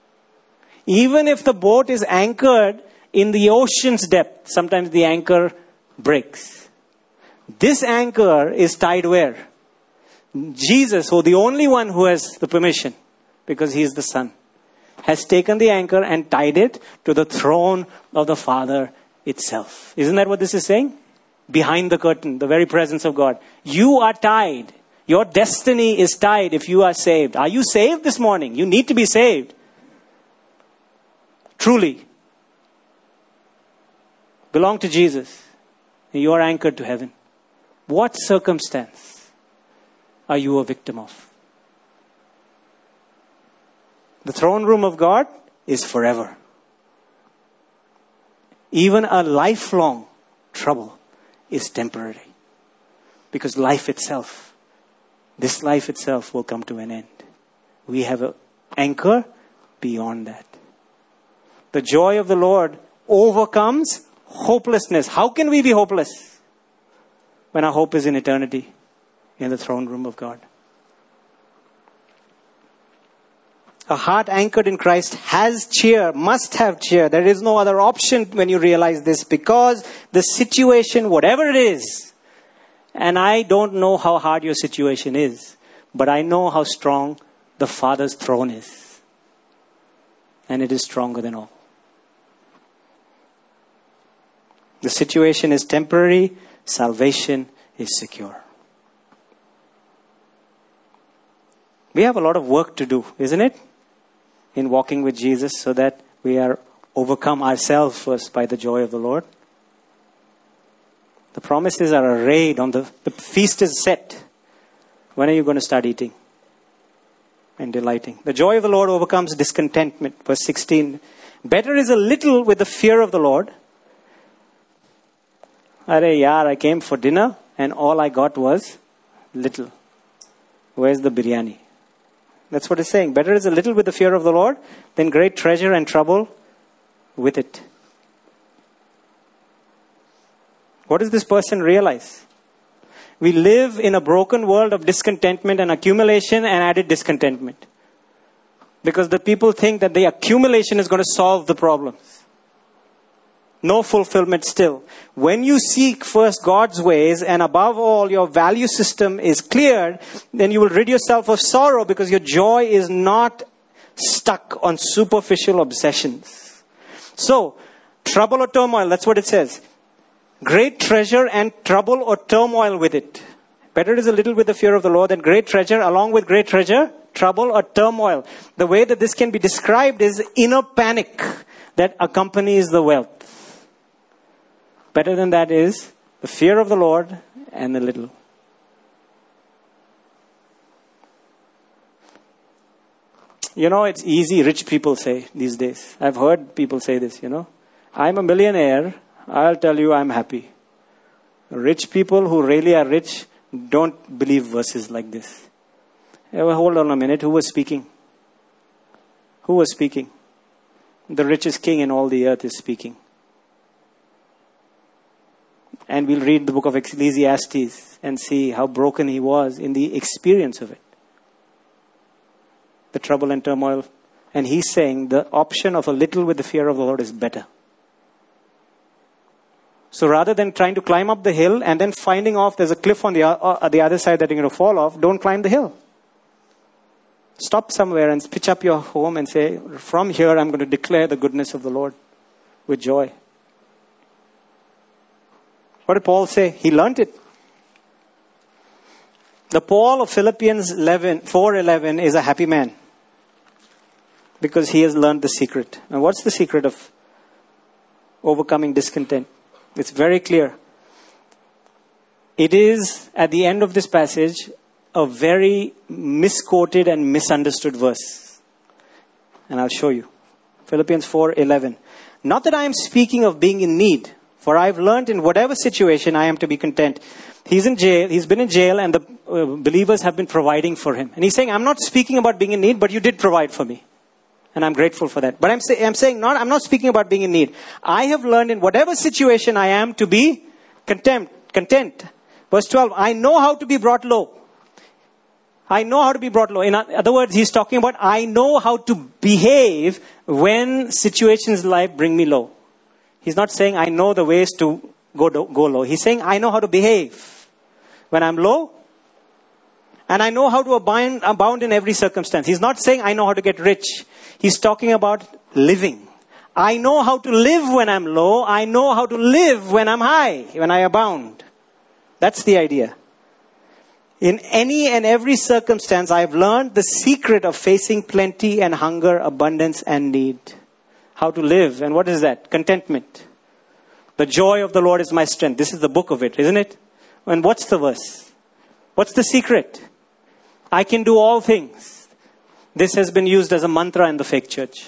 Even if the boat is anchored in the ocean's depth, sometimes the anchor breaks. This anchor is tied where? Jesus, who the only one who has the permission, because he is the Son, has taken the anchor and tied it to the throne of the Father itself. Isn't that what this is saying? Behind the curtain, the very presence of God. You are tied. Your destiny is tied if you are saved. Are you saved this morning? You need to be saved. Truly. Belong to Jesus. You are anchored to heaven. What circumstance are you a victim of? The throne room of God is forever. Even a lifelong trouble is temporary. Because life itself, this life itself will come to an end. We have an anchor beyond that. The joy of the Lord overcomes hopelessness. How can we be hopeless when our hope is in eternity, in the throne room of God? A heart anchored in Christ has cheer, must have cheer. There is no other option when you realize this, because the situation, whatever it is, and I don't know how hard your situation is, but I know how strong the Father's throne is. And it is stronger than all. The situation is temporary. Salvation is secure. We have a lot of work to do, isn't it? In walking with Jesus, so that we are overcome ourselves first by the joy of the Lord. The promises are arrayed on the, the feast is set. When are you going to start eating and delighting? The joy of the Lord overcomes discontentment. Verse sixteen. Better is a little with the fear of the Lord. Arey yaar, I came for dinner and all I got was little. Where's the biryani? That's what it's saying. Better is a little with the fear of the Lord than great treasure and trouble with it. What does this person realize? We live in a broken world of discontentment and accumulation and added discontentment. Because the people think that the accumulation is going to solve the problems. No fulfillment still. When you seek first God's ways, and above all your value system is cleared, then you will rid yourself of sorrow, because your joy is not stuck on superficial obsessions. So, trouble or turmoil, that's what it says. Great treasure and trouble or turmoil with it. Better is a little with the fear of the Lord than great treasure. Along with great treasure, trouble or turmoil. The way that this can be described is inner panic that accompanies the wealth. Better than that is the fear of the Lord and the little. You know, it's easy, rich people say these days. I've heard people say this, you know. I'm a millionaire, I'll tell you I'm happy. Rich people who really are rich don't believe verses like this. Hold on a minute, who was speaking? Who was speaking? The richest king in all the earth is speaking. And we'll read the book of Ecclesiastes and see how broken he was in the experience of it. The trouble and turmoil. And he's saying the option of a little with the fear of the Lord is better. So rather than trying to climb up the hill and then finding off there's a cliff on the, uh, the other side that you're going to fall off, don't climb the hill. Stop somewhere and pitch up your home and say, from here I'm going to declare the goodness of the Lord with joy. What did Paul say? He learnt it. The Paul of Philippians four eleven is a happy man. Because he has learned the secret. And what's the secret of overcoming discontent? It's very clear. It is, at the end of this passage, a very misquoted and misunderstood verse. And I'll show you. Philippians four eleven. Not that I am speaking of being in need, for I've learned in whatever situation I am to be content. He's in jail, he's been in jail, and the uh, believers have been providing for him. And he's saying, I'm not speaking about being in need, but you did provide for me. And I'm grateful for that. But I'm, say, I'm saying, not, I'm not speaking about being in need. I have learned in whatever situation I am to be content. content. Verse twelve, I know how to be brought low. I know how to be brought low. In other words, he's talking about, I know how to behave when situations in life bring me low. He's not saying, I know the ways to go, go low. He's saying, I know how to behave when I'm low. And I know how to abound, abound in every circumstance. He's not saying, I know how to get rich. He's talking about living. I know how to live when I'm low. I know how to live when I'm high, when I abound. That's the idea. In any and every circumstance, I've learned the secret of facing plenty and hunger, abundance and need. How to live. And what is that? Contentment. The joy of the Lord is my strength. This is the book of it, isn't it? And what's the verse? What's the secret? I can do all things. This has been used as a mantra in the fake church.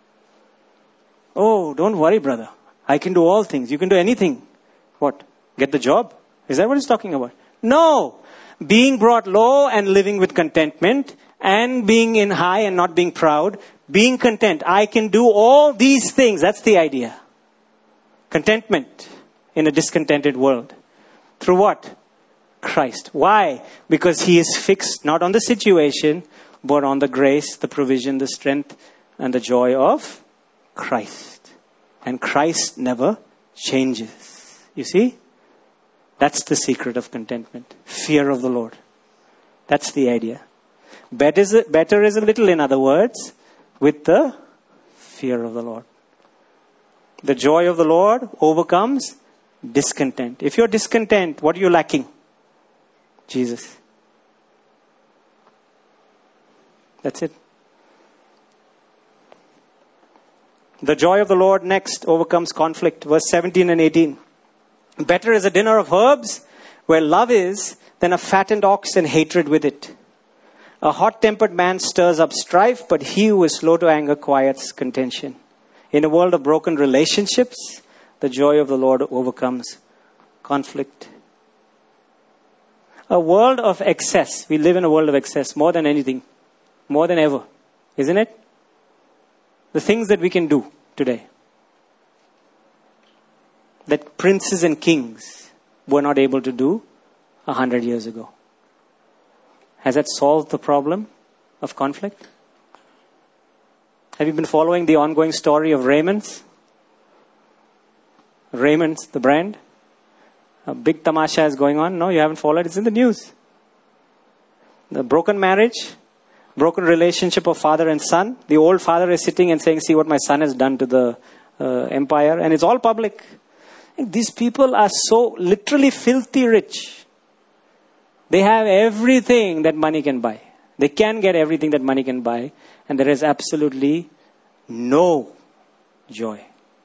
Oh, don't worry, brother. I can do all things. You can do anything. What? Get the job? Is that what he's talking about? No. Being brought low and living with contentment, and being in high and not being proud. Being content. I can do all these things. That's the idea. Contentment in a discontented world. Through what? Christ. Why? Because he is fixed not on the situation, but on the grace, the provision, the strength, and the joy of Christ. And Christ never changes. You see? That's the secret of contentment. Fear of the Lord. That's the idea. Better is a, better is a little, in other words, with the fear of the Lord. The joy of the Lord overcomes discontent. If you're discontent, what are you lacking? Jesus. That's it. The joy of the Lord next overcomes conflict. Verse seventeen and eighteen. Better is a dinner of herbs where love is than a fattened ox and hatred with it. A hot-tempered man stirs up strife, but he who is slow to anger quiets contention. In a world of broken relationships, the joy of the Lord overcomes conflict. A world of excess. We live in a world of excess more than anything. More than ever. Isn't it? The things that we can do today. That princes and kings were not able to do a hundred years ago. Has that solved the problem of conflict? Have you been following the ongoing story of Raymond's? Raymond's, the brand? A big tamasha is going on. No, you haven't followed. It's in the news. The broken marriage, broken relationship of father and son. The old father is sitting and saying, see what my son has done to the uh, empire. And it's all public. And these people are so literally filthy rich. They have everything that money can buy. They can get everything that money can buy. And there is absolutely no joy.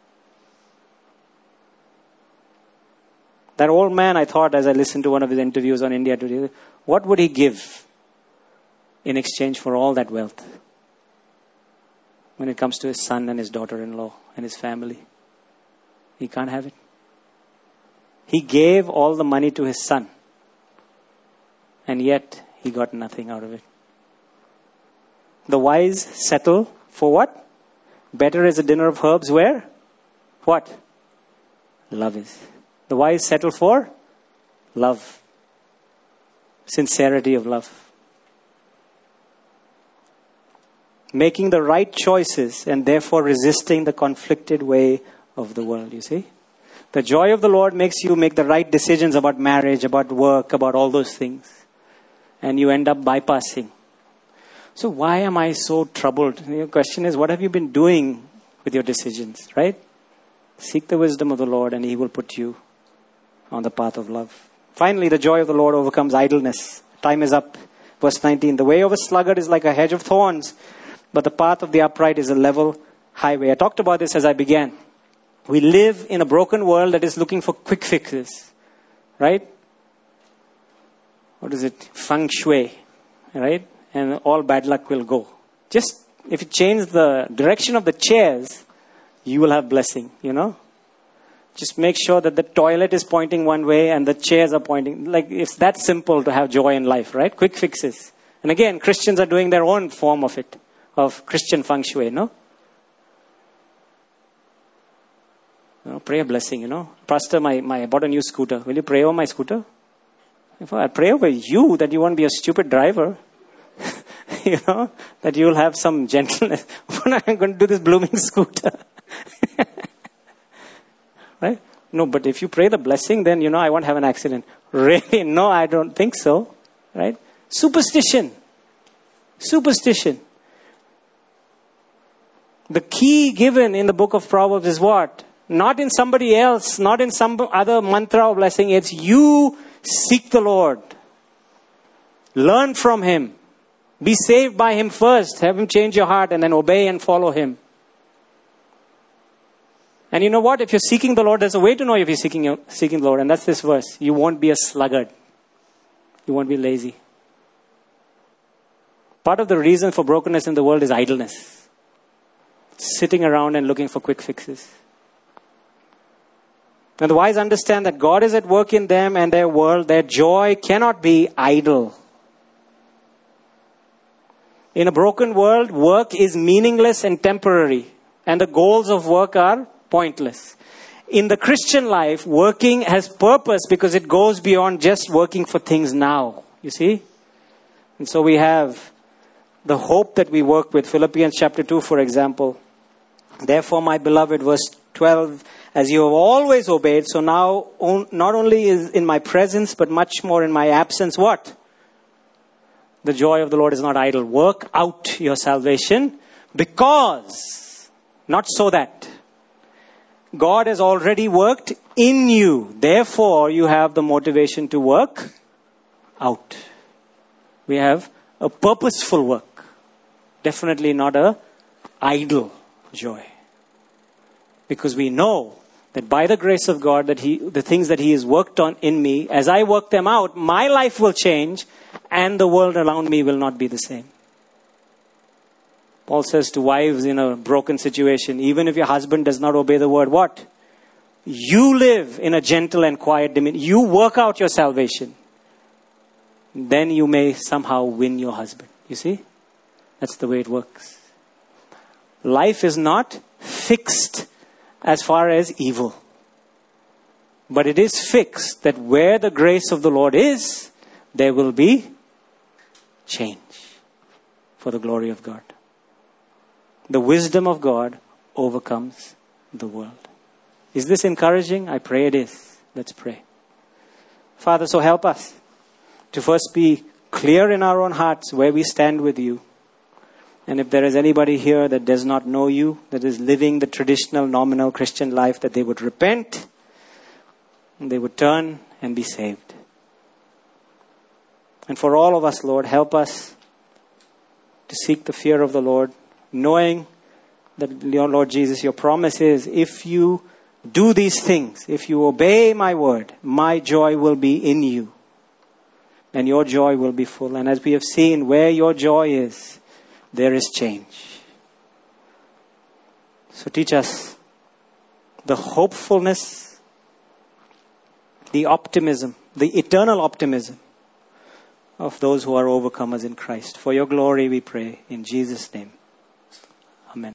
That old man, I thought as I listened to one of his interviews on India Today, what would he give in exchange for all that wealth? when it comes to his son and his daughter-in-law and his family. He can't have it. He gave all the money to his son. And yet, he got nothing out of it. The wise settle for what? Better is a dinner of herbs where? What? Love is. The wise settle for? Love. Sincerity of love. Making the right choices and therefore resisting the conflicted way of the world, you see? The joy of the Lord makes you make the right decisions about marriage, about work, about all those things. And you end up bypassing. So why am I so troubled? The question is, what have you been doing with your decisions, right? Seek the wisdom of the Lord and He will put you on the path of love. Finally, the joy of the Lord overcomes idleness. Time is up. Verse nineteen, the way of a sluggard is like a hedge of thorns, but the path of the upright is a level highway. I talked about this as I began. We live in a broken world that is looking for quick fixes, right? What is it? Feng shui, right? And all bad luck will go. Just, if you change the direction of the chairs, you will have blessing, you know? Just make sure that the toilet is pointing one way and the chairs are pointing. Like, it's that simple to have joy in life, right? Quick fixes. And again, Christians are doing their own form of it, of Christian feng shui, no? You know, pray a blessing, you know. Pastor, my, my, I bought a new scooter. Will you pray over my scooter? If I pray over you that you won't be a stupid driver, you know, that you'll have some gentleness. When am I going to do this blooming scooter? Right? No, but if you pray the blessing, then, you know, I won't have an accident. Really? No, I don't think so. Right? Superstition. Superstition. The key given in the book of Proverbs is what? Not in somebody else, not in some other mantra or blessing. It's you seek the Lord. Learn from Him. Be saved by Him first. Have Him change your heart and then obey and follow Him. And you know what? If you're seeking the Lord, there's a way to know if you're seeking, seeking the Lord. And that's this verse. You won't be a sluggard. You won't be lazy. Part of the reason for brokenness in the world is idleness. Sitting around and looking for quick fixes. And the wise understand that God is at work in them and their world. Their joy cannot be idle. In a broken world, work is meaningless and temporary. And the goals of work are pointless. In the Christian life, working has purpose because it goes beyond just working for things now. You see? And so we have the hope that we work with. Philippians chapter two, for example. Therefore, my beloved, verse twelve, as you have always obeyed, so now on, not only is in my presence, but much more in my absence, what? The joy of the Lord is not idle. Work out your salvation because, not so that. God has already worked in you. Therefore, you have the motivation to work out. We have a purposeful work. Definitely not a idle joy. Because we know that by the grace of God, that He, the things that He has worked on in me, as I work them out, my life will change and the world around me will not be the same. Paul says to wives in a broken situation, even if your husband does not obey the word, what? You live in a gentle and quiet demeanor. You work out your salvation. Then you may somehow win your husband. You see? That's the way it works. Life is not fixed as far as evil. But it is fixed that where the grace of the Lord is, there will be change for the glory of God. The wisdom of God overcomes the world. Is this encouraging? I pray it is. Let's pray. Father, so help us to first be clear in our own hearts where we stand with you. And if there is anybody here that does not know you, that is living the traditional, nominal Christian life, that they would repent, and they would turn and be saved. And for all of us, Lord, help us to seek the fear of the Lord, knowing that, Lord Jesus, your promise is, if you do these things, if you obey my word, my joy will be in you. And your joy will be full. And as we have seen, where your joy is, there is change. So teach us the hopefulness, the optimism, the eternal optimism of those who are overcomers in Christ. For your glory we pray in Jesus' name.